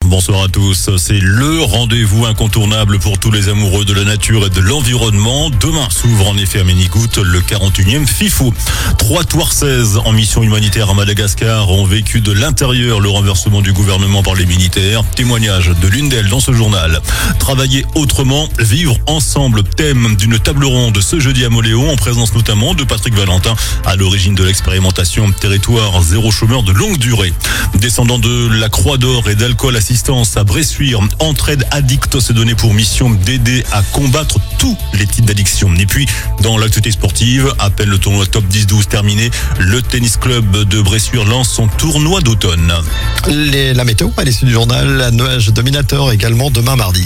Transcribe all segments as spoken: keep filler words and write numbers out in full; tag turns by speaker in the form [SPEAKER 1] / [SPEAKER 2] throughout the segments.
[SPEAKER 1] bonsoir à tous. C'est le rendez-vous incontournable pour tous les amoureux de la nature et de l'environnement. Demain s'ouvre en effet à Ménigoutte le quarante et unième FIFO. Trois Touarçaises en mission humanitaire à Madagascar ont vécu de l'intérieur le renversement du gouvernement par les militaires. Témoignage de l'une d'elles dans ce journal. Travailler autrement, vivre ensemble, thème d'une table ronde ce jeudi à Moléon, en présence notamment de Patrick Valentin, à l'origine de l'expérimentation Territoire zéro chômeur de longue durée. Descendant de la Croix d'Or et d'Alcool Assistance à Bressuire, Entraide Addict s'est donné pour mission d'aider à combattre tous les types d'addiction. Et puis, dans l'actualité sportive, appelle le tournoi Top dix douze terminé, le tennis club de Bressuire lance son tournoi d'automne.
[SPEAKER 2] Les, la météo à l'issue du journal, nuage dominateur également demain mardi.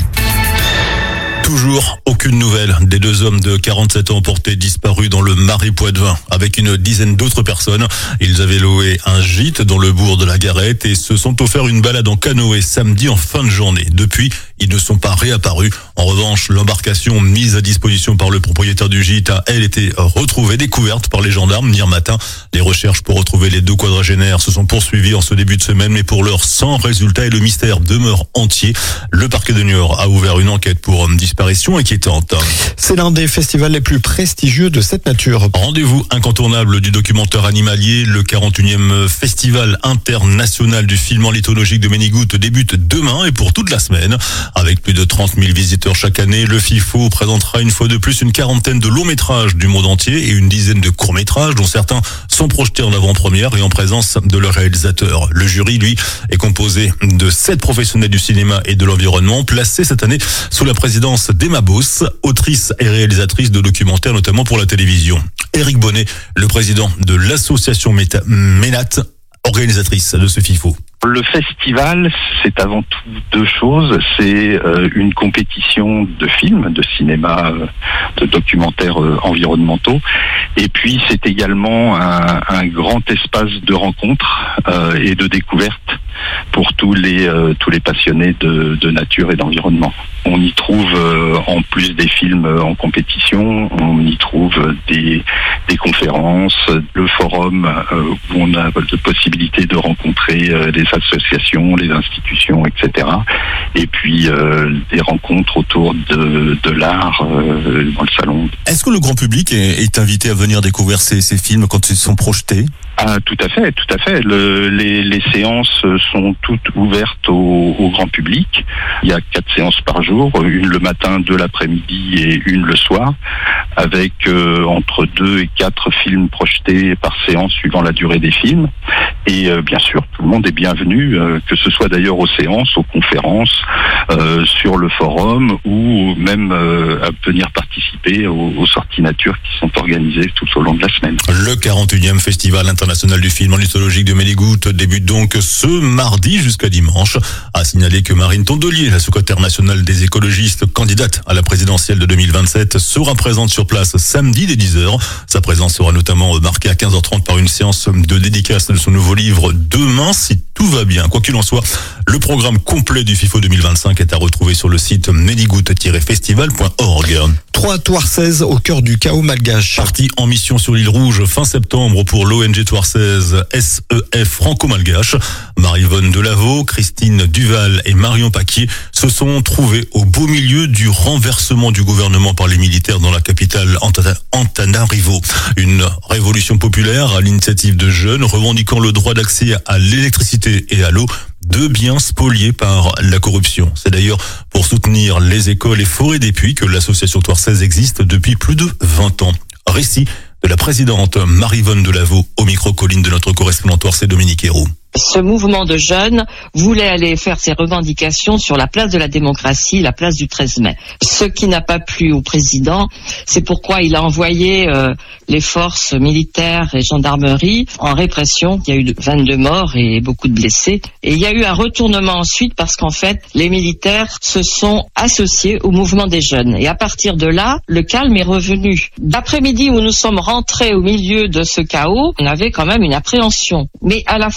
[SPEAKER 1] Toujours aucune nouvelle des deux hommes de quarante-sept ans portés disparus dans le Marais Poitevin avec une dizaine d'autres personnes. Ils avaient loué un gîte dans le bourg de la Garette et se sont offerts une balade en canoë samedi en fin de journée. Depuis, ils ne sont pas réapparus. En revanche, l'embarcation mise à disposition par le propriétaire du gîte a, elle, été retrouvée, découverte par les gendarmes hier matin. Les recherches pour retrouver les deux quadragénaires se sont poursuivies en ce début de semaine, mais pour l'heure sans résultat et le mystère demeure entier. Le parquet de Niort a ouvert une enquête pour disparition inquiétante.
[SPEAKER 2] C'est l'un des festivals les plus prestigieux de cette nature.
[SPEAKER 1] Rendez-vous incontournable du documentaire animalier. Le quarante et unième festival international du film ornithologique de Ménigoutte débute demain et pour toute la semaine. Avec plus de trente mille visiteurs chaque année, le FIFO présentera une fois de plus une quarantaine de longs métrages du monde entier et une dizaine de courts métrages dont certains sont projetés en avant-première et en présence de leur réalisateur. Le jury, lui, est composé de sept professionnels du cinéma et de l'environnement placés cette année sous la présidence d'Emma Beauce, autrice et réalisatrice de documentaires notamment pour la télévision. Éric Bonnet, le président de l'association Ménat, organisatrice de ce FIFO.
[SPEAKER 3] Le festival, c'est avant tout deux choses. C'est euh, une compétition de films, de cinéma, euh, de documentaires euh, environnementaux. Et puis, c'est également un, un grand espace de rencontres euh, et de découvertes pour tous les euh, tous les passionnés de, de nature et d'environnement. On y trouve, euh, en plus des films en compétition, on y trouve des des conférences, le forum euh, où on a la possibilité de rencontrer euh, des associations, les institutions, et cetera. Et puis euh, des rencontres autour de, de l'art euh, dans le salon.
[SPEAKER 1] Est-ce que le grand public est, est invité à venir découvrir ces, ces films quand ils sont projetés ?
[SPEAKER 3] Ah, tout à fait, tout à fait. Le, les, les séances sont toutes ouvertes au, au grand public. Il y a quatre séances par jour, une le matin, deux l'après-midi et une le soir, avec euh, entre deux et quatre films projetés par séance suivant la durée des films. Et euh, bien sûr, tout le monde est bienvenu, euh, que ce soit d'ailleurs aux séances, aux conférences, euh, sur le forum ou même euh, à venir participer aux, aux sorties nature qui sont organisées tout au long de la semaine.
[SPEAKER 1] Le quarante et unième Festival international du film ornithologique de Ménigoutte débute donc ce mardi jusqu'à dimanche. À signaler que Marine Tondelier, la secrétaire nationale des écologistes, candidate à la présidentielle de deux mille vingt-sept, sera présente sur place samedi dès dix heures. Sa présence sera notamment marquée à quinze heures trente par une séance de dédicace de son nouveau livre Demain si tout va bien. Quoi qu'il en soit, le programme complet du FIFO deux mille vingt-cinq est à retrouver sur le site ménigoutte tiret festival point org.
[SPEAKER 2] Trois Touarçaises au cœur du chaos malgache.
[SPEAKER 1] Parti en mission sur l'île Rouge fin septembre pour l'O N G Touarçaise S E F franco-malgache. Marie-Yvonne Delaveau, Christine Duval et Marion Paquier se sont trouvés au beau milieu du renversement du gouvernement par les militaires dans la capitale Antananarivo. Une révolution populaire à l'initiative de jeunes revendiquant le droit d'accès à l'électricité et à l'eau, deux biens spoliés par la corruption. C'est d'ailleurs pour soutenir les écoles et forêts des puits que l'association touarçaise existe depuis plus de vingt ans. Récit de la présidente Marie-Yvonne Delaveau au micro-colline de notre correspondant touarçais Dominique Hérault.
[SPEAKER 4] Ce mouvement de jeunes voulait aller faire ses revendications sur la place de la démocratie, la place du treize mai. Ce qui n'a pas plu au président, c'est pourquoi il a envoyé euh, les forces militaires et gendarmerie en répression. Il y a eu vingt-deux morts et beaucoup de blessés. Et il y a eu un retournement ensuite parce qu'en fait, les militaires se sont associés au mouvement des jeunes. Et à partir de là, le calme est revenu. D'après-midi où nous sommes rentrés au milieu de ce chaos, on avait quand même une appréhension, mais à la fois une exagération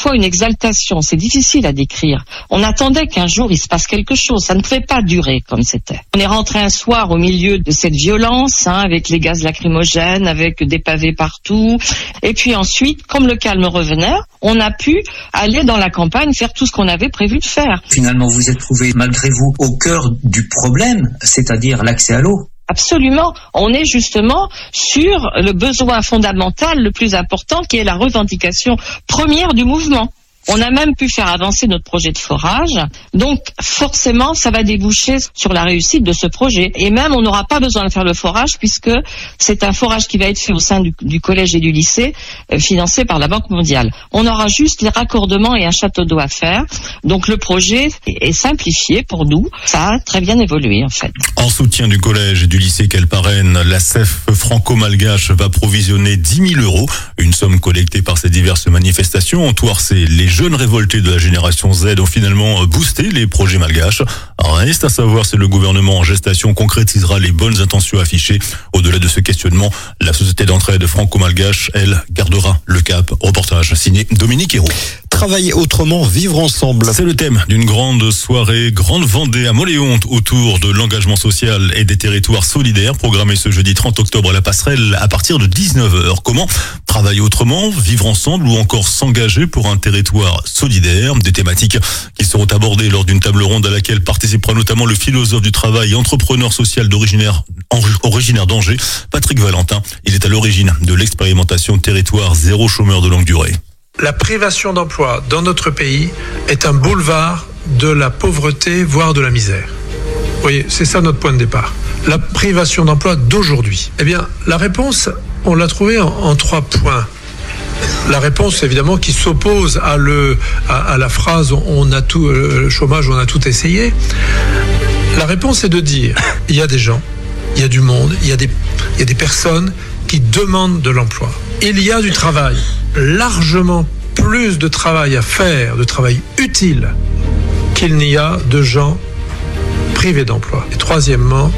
[SPEAKER 4] exaltation, c'est difficile à décrire. On attendait qu'un jour il se passe quelque chose, ça ne pouvait pas durer comme c'était. On est rentré un soir au milieu de cette violence, hein, avec les gaz lacrymogènes, avec des pavés partout, et puis ensuite, comme le calme revenait, on a pu aller dans la campagne faire tout ce qu'on avait prévu de faire.
[SPEAKER 5] Finalement, vous êtes trouvé malgré vous au cœur du problème, c'est-à-dire l'accès à l'eau.
[SPEAKER 4] Absolument. On est justement sur le besoin fondamental le plus important qui est la revendication première du mouvement. On a même pu faire avancer notre projet de forage. Donc, forcément, ça va déboucher sur la réussite de ce projet. Et même, on n'aura pas besoin de faire le forage puisque c'est un forage qui va être fait au sein du, du collège et du lycée, euh, financé par la Banque mondiale. On aura juste les raccordements et un château d'eau à faire. Donc, le projet est, est simplifié pour nous. Ça a très bien évolué, en fait.
[SPEAKER 1] En soutien du collège et du lycée qu'elle parraine, la C E F franco-malgache va provisionner dix mille euros, une somme collectée par ces diverses manifestations. En Touarçais, les jeunes révoltés de la génération Z ont finalement boosté les projets malgaches. Reste à savoir si le gouvernement en gestation concrétisera les bonnes intentions affichées. Au-delà de ce questionnement, la société d'entraide franco-malgache, elle, gardera le cap. Reportage signé Dominique Hérault.
[SPEAKER 2] Travailler autrement, vivre ensemble.
[SPEAKER 1] C'est le thème d'une grande soirée Grande Vendée à Mauléon autour de l'engagement social et des territoires solidaires programmée ce jeudi trente octobre à la Passerelle à partir de dix-neuf heures. Comment travailler autrement, vivre ensemble ou encore s'engager pour un territoire solidaire? Des thématiques qui seront abordées lors d'une table ronde à laquelle participera notamment le philosophe du travail et entrepreneur social d'originaire originaire d'Angers, Patrick Valentin. Il est à l'origine de l'expérimentation Territoire zéro chômeur de longue durée.
[SPEAKER 6] La privation d'emploi dans notre pays est un boulevard de la pauvreté, voire de la misère. Vous voyez, c'est ça notre point de départ. La privation d'emploi d'aujourd'hui. Eh bien, la réponse, on l'a trouvée en, en trois points. La réponse, évidemment, qui s'oppose à, le, à, à la phrase « on a tout, le chômage, on a tout essayé ». La réponse est de dire il y a des gens, il y a du monde, il y a des, il y a des personnes qui demandent de l'emploi. Il y a du travail, largement plus de travail à faire, de travail utile, qu'il n'y a de gens privés d'emploi. Et troisièmement,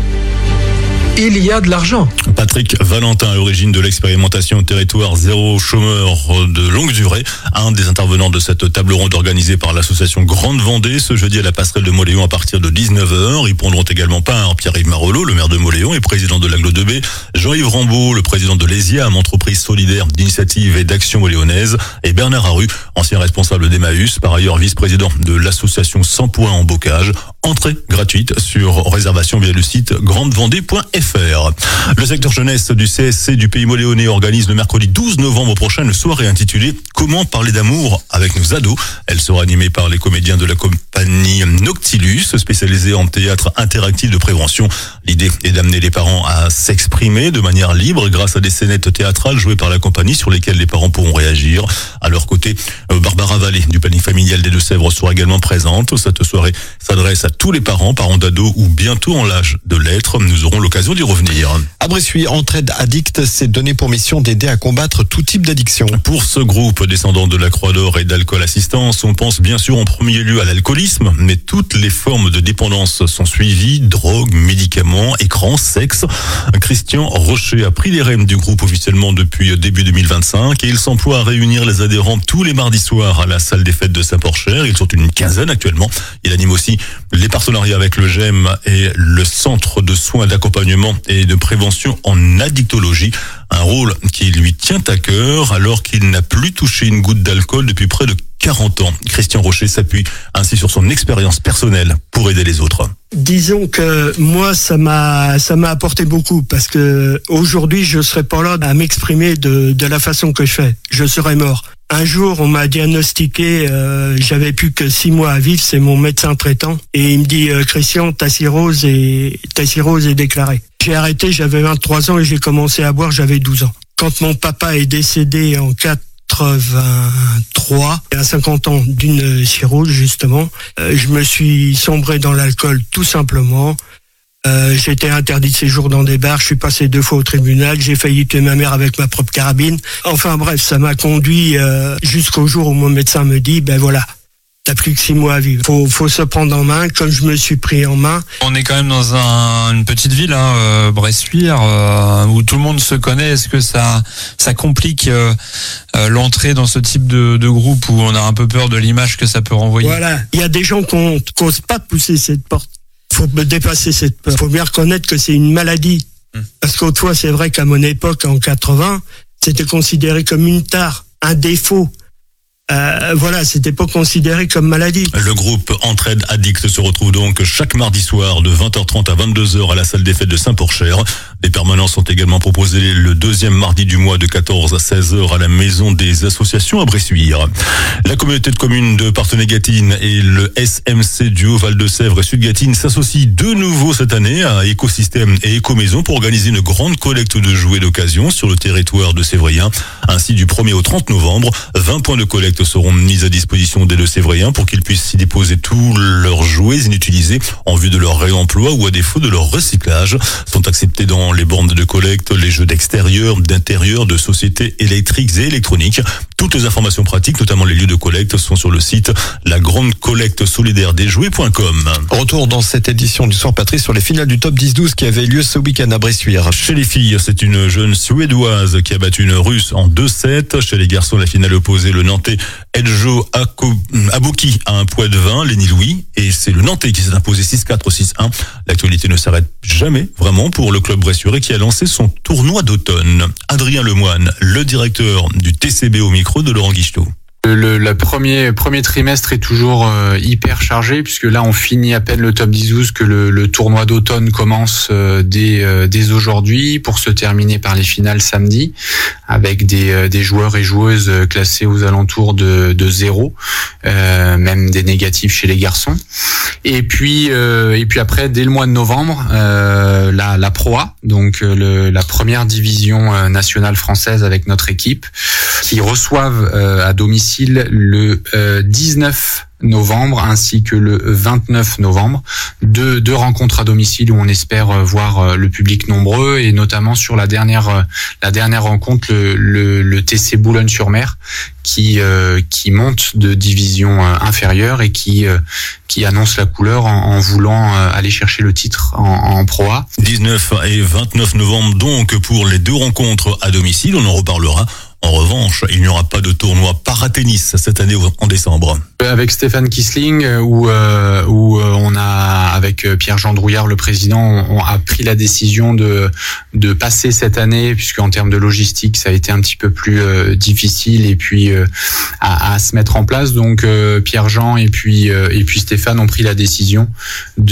[SPEAKER 6] il y a de l'argent.
[SPEAKER 1] Patrick Valentin, à l'origine de l'expérimentation Territoire zéro chômeur de longue durée, un des intervenants de cette table ronde organisée par l'association Grande Vendée ce jeudi à la Passerelle de Mauléon à partir de dix-neuf heures. Ils prendront également part Pierre-Yves Marolleau, le maire de Mauléon et président de l'Aglo deux B, Jean-Yves Rambaud, le président de l'ESIAM, entreprise solidaire d'initiative et d'action moléonaise, et Bernard Haru, ancien responsable d'Emmaüs, par ailleurs vice-président de l'association cent points en bocage. Entrée gratuite sur réservation via le site grande vendée point f r. Le secteur jeunesse du C S C du Pays Moléonais organise le mercredi douze novembre prochain une soirée intitulée « Comment parler d'amour avec nos ados ». Elle sera animée par les comédiens de la compagnie Noctilus, spécialisée en théâtre interactif de prévention. L'idée est d'amener les parents à s'exprimer de manière libre grâce à des scénettes théâtrales jouées par la compagnie sur lesquelles les parents pourront réagir. À leur côté, Barbara Vallée du planning familial des Deux-Sèvres sera également présente. Cette soirée s'adresse à tous les parents, parents d'ados ou bientôt en l'âge de l'être. Nous aurons l'occasion d'y revenir.
[SPEAKER 2] À Bressuire, Entraide Addict s'est donné pour mission d'aider à combattre tout type d'addiction.
[SPEAKER 1] Pour ce groupe descendant de la Croix d'Or et d'Alcool Assistance, on pense bien sûr en premier lieu à l'alcoolisme, mais toutes les formes de dépendance sont suivies, drogue, médicaments, écran, sexe. Christian Rocher a pris les rênes du groupe officiellement depuis début deux mille vingt-cinq et il s'emploie à réunir les adhérents tous les mardis soirs à la salle des fêtes de Saint-Porcher. Ils sont une quinzaine actuellement. Il anime aussi les partenariats avec le G E M et le Centre de soins d'accompagnement et de prévention en addictologie. Un rôle qui lui tient à cœur alors qu'il n'a plus touché une goutte d'alcool depuis près de quarante ans. Christian Rocher s'appuie ainsi sur son expérience personnelle pour aider les autres.
[SPEAKER 7] Disons que moi, ça m'a ça m'a apporté beaucoup parce que aujourd'hui, je serais pas là à m'exprimer de de la façon que je fais. Je serais mort. Un jour, on m'a diagnostiqué, euh, j'avais plus que six mois à vivre, c'est mon médecin traitant, et il me dit euh, Christian, ta cirrhose est ta cirrhose est déclarée. J'ai arrêté, j'avais vingt-trois ans et j'ai commencé à boire, j'avais douze ans. Quand mon papa est décédé en quatre-vingt-trois, à cinquante ans d'une cirrhose justement, euh, je me suis sombré dans l'alcool tout simplement. Euh, j'ai été interdit de séjour dans des bars, je suis passé deux fois au tribunal, j'ai failli tuer ma mère avec ma propre carabine. Enfin bref, ça m'a conduit euh, jusqu'au jour où mon médecin me dit, ben voilà, T'as plus que six mois à vivre. Faut, faut se prendre en main, comme je me suis pris en main.
[SPEAKER 8] On est quand même dans un, une petite ville, hein, euh, Bressuire, euh, où tout le monde se connaît. Est-ce que ça, ça complique euh, euh, l'entrée dans ce type de, de groupe où on a un peu peur de l'image que ça peut renvoyer?
[SPEAKER 7] Voilà. Il y a des gens qui n'osent pas pousser cette porte. Faut dépasser cette peur. Faut bien reconnaître que c'est une maladie. Hum. Parce qu'autrefois, c'est vrai qu'à mon époque, en quatre-vingts, c'était considéré comme une tare, un défaut. Euh, voilà, c'était pas considéré comme maladie.
[SPEAKER 1] Le groupe Entraide Addict se retrouve donc chaque mardi soir de vingt heures trente à vingt-deux heures à la salle des fêtes de Saint-Porcher. Les permanences sont également proposées le deuxième mardi du mois de quatorze à seize heures à la maison des associations à Bressuire. La communauté de communes de Parthenay-Gâtine et le S M C du Haut-Val-de-Sèvres et Sud-Gâtine s'associent de nouveau cette année à Écosystème et Écomaison pour organiser une grande collecte de jouets d'occasion sur le territoire de Sévrien. Ainsi, du premier au trente novembre, vingt points de collecte seront mis à disposition des Deux-Sévriens pour qu'ils puissent y déposer tous leurs jouets inutilisés en vue de leur réemploi ou à défaut de leur recyclage. Sont acceptés dans les bornes de collecte les jeux d'extérieur, d'intérieur, de sociétés électriques et électroniques. Toutes les informations pratiques, notamment les lieux de collecte, sont sur le site la grande collecte solidaire des jouets point com.
[SPEAKER 2] Retour dans cette édition du Soir Patrice sur les finales du top dix douze qui avait lieu ce week-end à Bressuire.
[SPEAKER 1] Chez les filles, c'est une jeune Suédoise qui a battu une Russe en deux sept. Chez les garçons, la finale opposait le Nantais Edjo Aboki à un poids de vingt, Lenny Louis, et c'est le Nantais qui s'est imposé six quatre, six un. L'actualité ne s'arrête jamais, vraiment, pour le club bressuirais qui a lancé son tournoi d'automne. Adrien Lemoine, le directeur du T C B au micro de Laurent Guichetot.
[SPEAKER 9] Le, le premier, premier trimestre est toujours euh, hyper chargé puisque là on finit à peine le top dix douze que le, le tournoi d'automne commence euh, dès, euh, dès aujourd'hui pour se terminer par les finales samedi avec des, euh, des joueurs et joueuses classés aux alentours de, de zéro, euh, même des négatifs chez les garçons. Et puis, euh, et puis après dès le mois de novembre, euh, la, la Pro A, donc le, la première division nationale française avec notre équipe, qui reçoivent euh, à domicile le euh, dix-neuf novembre ainsi que le vingt-neuf novembre, deux, deux rencontres à domicile où on espère voir le public nombreux et notamment sur la dernière la dernière rencontre le, le, le T C Boulogne-sur-Mer qui euh, qui monte de division inférieure et qui euh, qui annonce la couleur en, en voulant aller chercher le titre en, en Pro A.
[SPEAKER 1] dix-neuf et vingt-neuf novembre donc pour les deux rencontres à domicile, on en reparlera. En revanche, il n'y aura pas de tournoi paratennis cette année en décembre.
[SPEAKER 9] Avec Stéphane Kissling, où, euh, où on a, avec Pierre-Jean Drouillard, le président, on a pris la décision de, de passer cette année, puisque en termes de logistique, ça a été un petit peu plus euh, difficile et puis euh, à, à se mettre en place. Donc euh, Pierre-Jean et puis euh, et puis Stéphane ont pris la décision de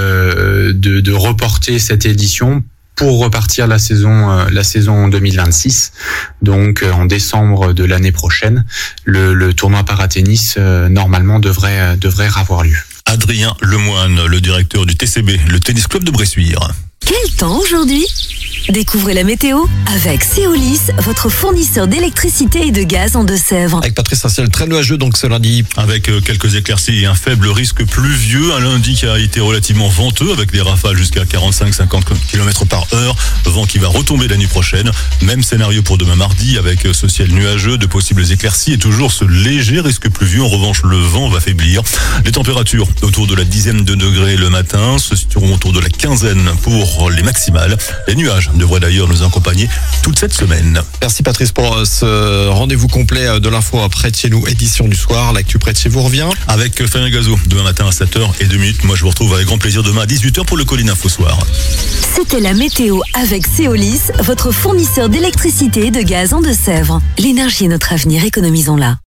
[SPEAKER 9] euh, de, de reporter cette édition pour repartir la saison euh, la saison deux mille vingt-six, donc euh, en décembre de l'année prochaine, le, le tournoi paratennis euh, normalement devrait euh, devrait avoir lieu.
[SPEAKER 1] Adrien Lemoine, le directeur du T C B, le tennis club de Bressuire.
[SPEAKER 10] Quel temps aujourd'hui ? Découvrez la météo avec Céolis, votre fournisseur d'électricité et de gaz en Deux-Sèvres.
[SPEAKER 2] Avec Patrice, un ciel très nuageux donc ce lundi.
[SPEAKER 1] Avec quelques éclaircies et un faible risque pluvieux, un lundi qui a été relativement venteux avec des rafales jusqu'à quarante-cinq à cinquante kilomètres par heure. Vent qui va retomber la nuit prochaine. Même scénario pour demain mardi avec ce ciel nuageux, de possibles éclaircies et toujours ce léger risque pluvieux. En revanche, le vent va faiblir. Les températures autour de la dizaine de degrés le matin se situeront autour de la quinzaine pour les maximales. Les nuages devraient d'ailleurs nous accompagner toute cette semaine.
[SPEAKER 2] Merci Patrice pour ce rendez-vous complet de l'info près de chez nous, édition du soir. L'actu près de chez vous revient
[SPEAKER 1] avec Fabien Gazo demain matin à sept heures deux minutes. Moi je vous retrouve avec grand plaisir demain à dix-huit heures pour le Colline Info Soir.
[SPEAKER 10] C'était la météo avec Céolis, votre fournisseur d'électricité et de gaz en Deux-Sèvres. L'énergie est notre avenir, économisons-la.